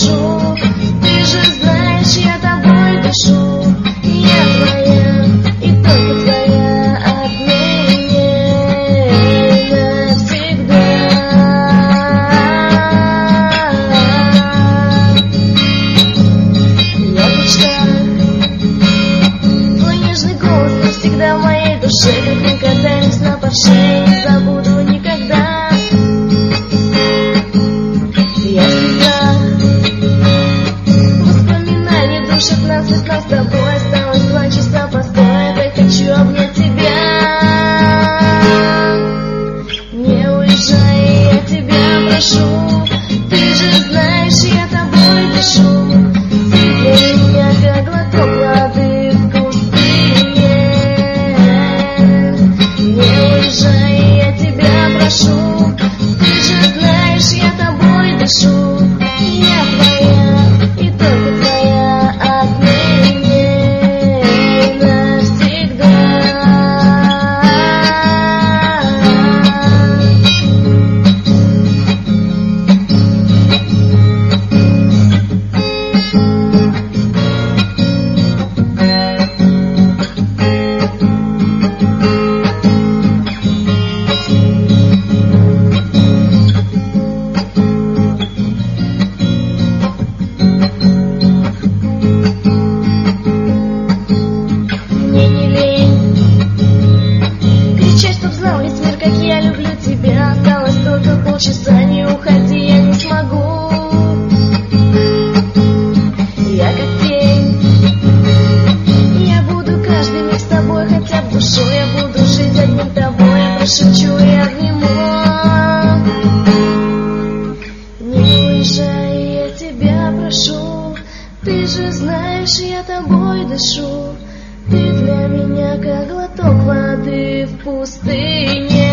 прошу. Ты же знаешь, я тобой дышу. Я твоя, и только твоя, отныне навсегда. Я мечтаю, твой нежный голос навсегда в моей душе, как мы катаемся на порше, не забуду никогда. Я всегда воспоминания душат нас, ведь нас с тобой осталось 2 часа постоя. Так хочу обнять тебя. Не уезжай, я тебя прошу. Ты же знаешь, я тобой дышу. Ты для меня как глоток воды в пустыне. Не уезжай, я тебя прошу. Ты же знаешь, я тобой дышу. Я твоя, и только твоя, отныне навсегда. Мне не лень кричать, чтоб знал весь мир, как я люблю тебя. Осталось только полчаса, не уходи, я не смогу. Я как тень, я буду каждый миг с тобой, хотя в душу я буду жить одним тобой. Я прошепчу и обниму. Не уезжай, я тебя прошу. Ты же знаешь, я тобой дышу. Ты для меня как глоток воды в пустыне.